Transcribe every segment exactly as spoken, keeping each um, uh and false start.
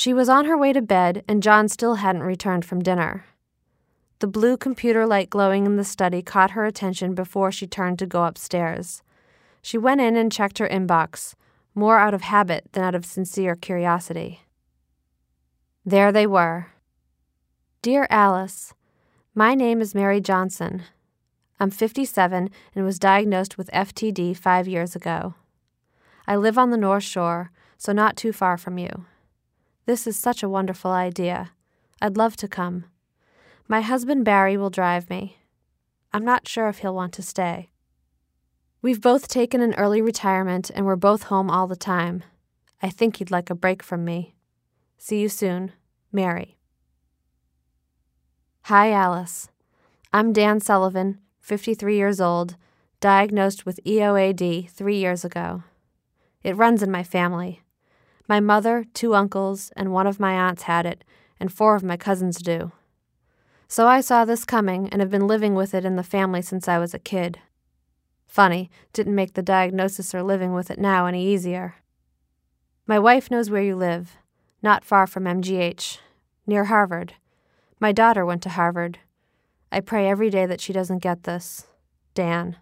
She was on her way to bed, and John still hadn't returned from dinner. The blue computer light glowing in the study caught her attention before she turned to go upstairs. She went in and checked her inbox, more out of habit than out of sincere curiosity. There they were. Dear Alice, my name is Mary Johnson. I'm fifty-seven and was diagnosed with F T D five years ago. I live on the North Shore, so not too far from you. This is such a wonderful idea. I'd love to come. My husband Barry will drive me. I'm not sure if he'll want to stay. We've both taken an early retirement and we're both home all the time. I think he'd like a break from me. See you soon. Mary. Hi, Alice. I'm Dan Sullivan, fifty-three years old, diagnosed with E O A D three years ago. It runs in my family. My mother, two uncles, and one of my aunts had it, and four of my cousins do. So I saw this coming and have been living with it in the family since I was a kid. Funny, didn't make the diagnosis or living with it now any easier. My wife knows where you live, not far from M G H, near Harvard. My daughter went to Harvard. I pray every day that she doesn't get this. Dan.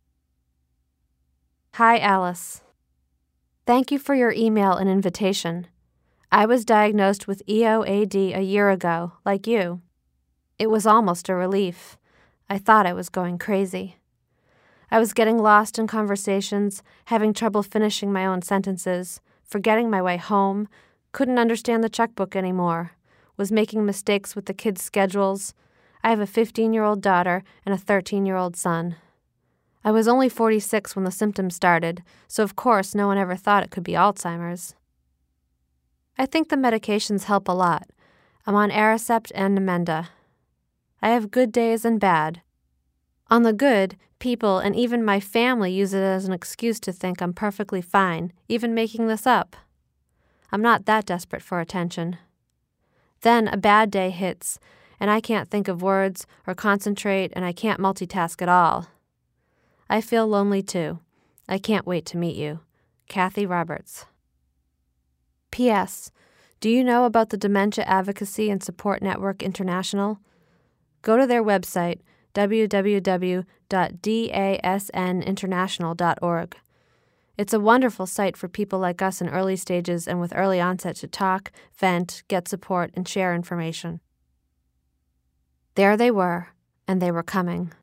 Hi, Alice. Thank you for your email and invitation. I was diagnosed with E O A D a year ago, like you. It was almost a relief. I thought I was going crazy. I was getting lost in conversations, having trouble finishing my own sentences, forgetting my way home, couldn't understand the checkbook anymore, was making mistakes with the kids' schedules. I have a fifteen-year-old daughter and a thirteen-year-old son. I was only forty-six when the symptoms started, so of course no one ever thought it could be Alzheimer's. I think the medications help a lot. I'm on Aricept and Namenda. I have good days and bad. On the good, people and even my family use it as an excuse to think I'm perfectly fine, even making this up. I'm not that desperate for attention. Then a bad day hits, and I can't think of words or concentrate, and I can't multitask at all. I feel lonely too. I can't wait to meet you. Kathy Roberts. P S. Do you know about the Dementia Advocacy and Support Network International? Go to their website, w w w dot dasn international dot org. It's a wonderful site for people like us in early stages and with early onset to talk, vent, get support, and share information. There they were, and they were coming.